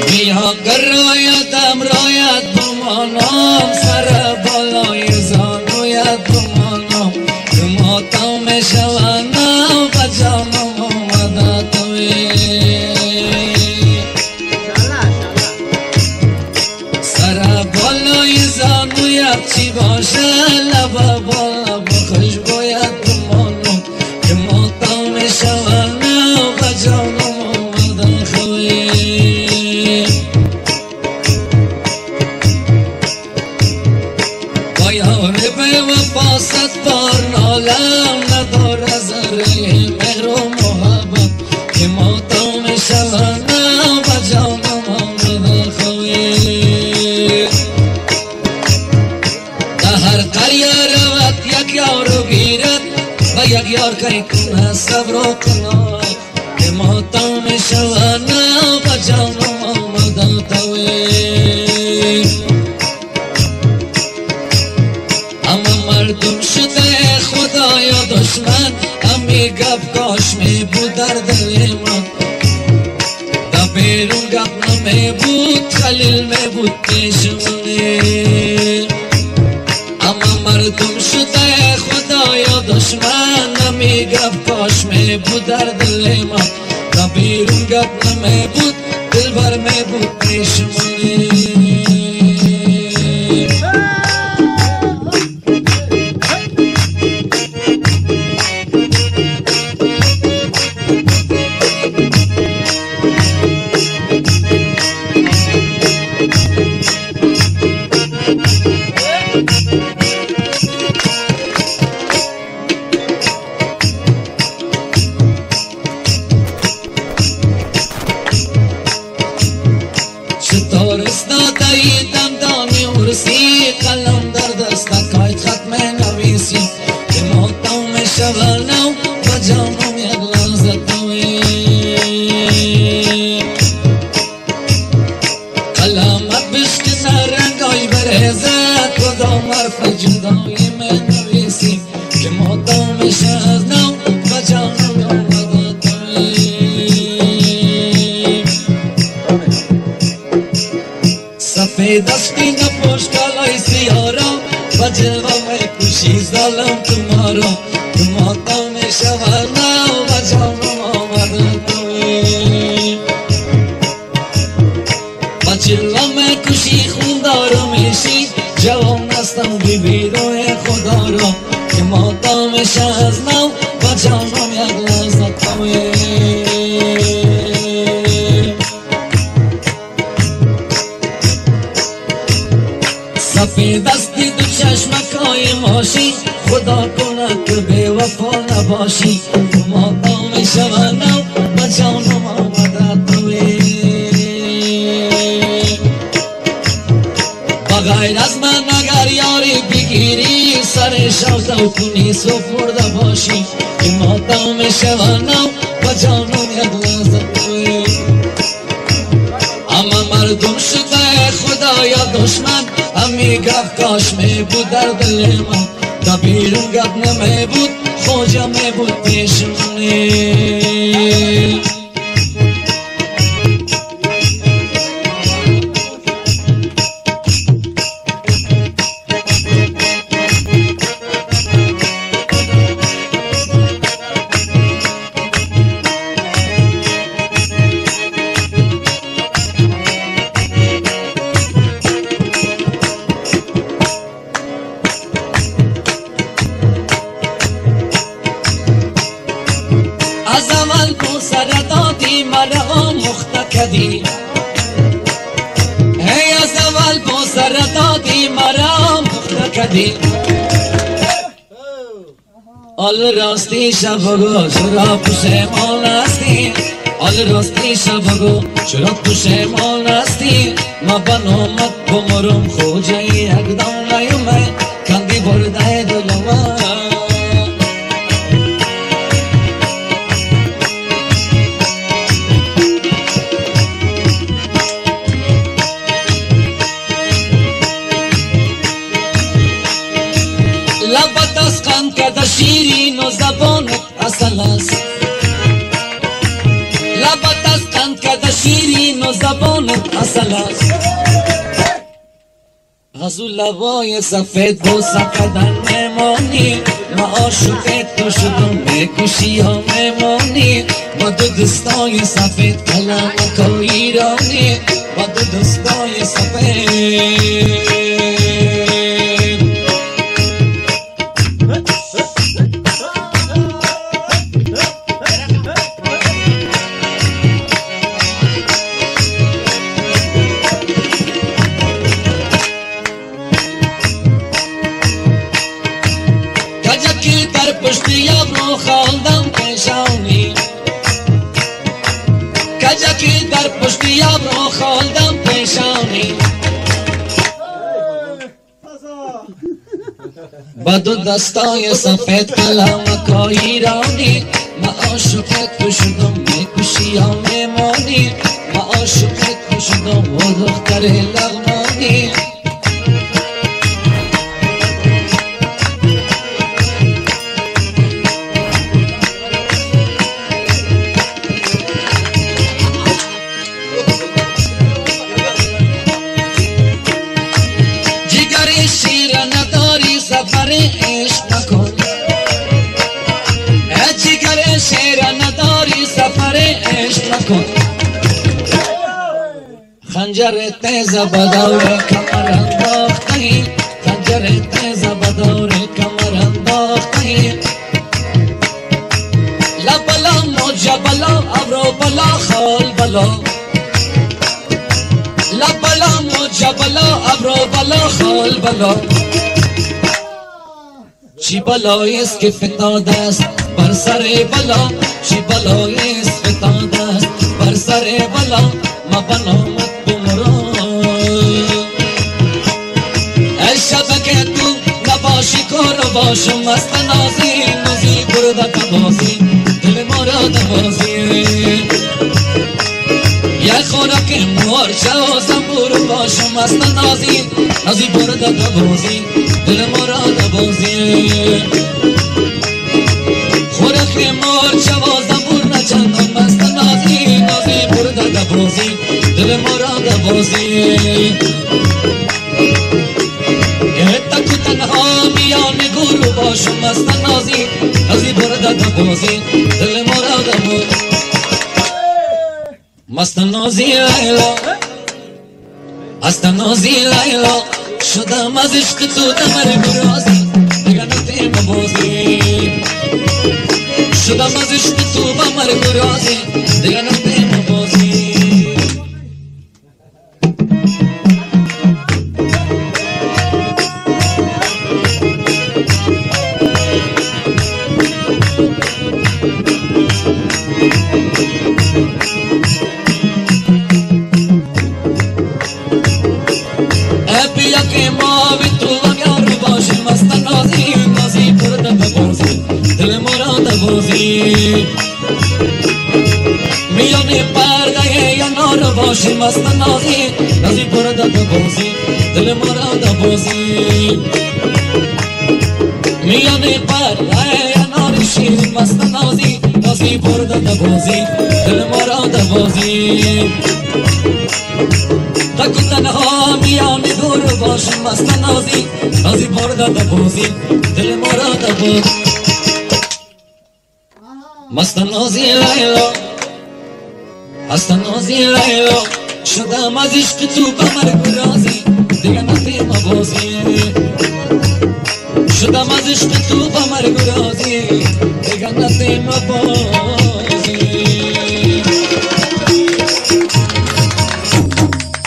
بیا گرایدم رایت بمانم سر بالای زانویت بمانم دماتم شوانم و جانم آمده توی سر بالای زانویت چی باشه لب بالا بخوش باید بمانم دماتم شوانم و جانم آمده توی پاست بار نالم نداره ذره مهر و محبت که ماتم شوانم و جانم آمده خوی در هر قریه روت یک یار گیرد و یک یار که کنه صبر و کنات که ماتم شوانم و جانم آمده خوی مردم شده خدایا دشمن همی گپ کاش می بود در دل من دا بیرون گپ نمی بود خلیل می بود پیشمونه اما مردم شده خدایا دشمن همی گپ کاش می بود در دل من دا بیرون گپ نمی بود دلبر می بود پیشمونه قلم در دست کایت ختم نویسی که ماتم شوانم و جانم یک لحظت نوی قلمت بشکنه رنگای برهزت کدام حرف جدایی من نویسی که ماتم شوانم و جانم آمده توی سفید دستی نپوش کالای سیارا و جلوه میں کشی ظالم تمہارا تمہاتم شوانم و جانم آمده توی و جلوه میں کشی خوندار میشی جوان هستم بی روی خدا را تمہاتم شوانم و جانم یک لحظه توی سفید دستی دو چشمکای ماشی خدا کنه که بی وفا نباشی ماتم شوانم و جانم آمده توی بغیر از من اگر یاری بگیری سر شوزه کنی سفرده باشی ماتم شوانم و جانم یک لحظه توی اما مردم شده خدایا دشمن همی گفت کاش می بود در دل من تا بیرون گفت نمی بود خوجا می بود پیشمونه از اول تو سر دادی مرا مخت کدی هی از اول تو سر دادی مرا مخت کدی آل راستی شبگو چرا پشیمان هستی آل راستی شبگو چرا پشیمان هستی ما بنامت بمرم خوجه یک دم نیومه کندی برده دلما لبت از قند که شیرین و زبانت اصل است لبت از قند که شیرین و زبانت زبانت اصل است از اون لبای سفید بوسه کردن میمانی ما عاشق تو شدم به گوشی ها میمانی با دو دستای سفید کلامک ایرانی با دو دستای سفید کجکی در پشتی ابرو خالدم پیشانی کجکی در پشتی ابرو خالدم پیشانی با دو دستای سفید کلامک ایرانی ما عاشق تو شدم میکشی ها میمانی ما عاشق تو شدم و دختر لغمانی شیر نداری سفر عشق نکن جگر شیر نداری سفر عشق نکن خنجر تیز بدور کمر انداختی خنجر تیز بدور کمر انداختی لبلا موجه بلا ابرو بلا خال بلا لبلا موجه بلا ابرو بلا خال بلا چی بلایست که فتاده است بر سر بلا چی بلایست فتاده است بر سر بلا ما بنامت بمران ای شب که تو نباشی کار باشم مست نازی نازی برده بازی دل ما را دوازی یک خوراک مور شو زنبور باشم مست نازی نازی برده بازی دل ما را دوازی خوراک مور شو زنبور نچندان مست نازی نازی برده بازی دل ما را دوازی تکو تنها میان گروه باشم مست نازی نازی برده بازی دل ما را دوازی مست نازی لیلا است نازی لیلا شدم از عشق تو دمر برازی دیگر نتیم بازی شدم از عشق تو دمر برازی دیگر نتیم بازی بیا که ما بی تو هم یار باشیم مست نازی نازی برده بازی دل ما را دوازی میان پرده یا نار باشیم مست نازی نازی برده بازی دل ما را دوازی میان پرده یا نار شیر مست نازی نازی برده بازی دل ما را دوازی تکو تنها میان دور باشم مست نازی نازی برده بازی دل ما را دوازی مست نازی لیلا است نازی لیلا شدم از عشق تو بمر برازی دیگر نتیم بازی شدم از عشق تو بمر برازی دیگر نتیم بازی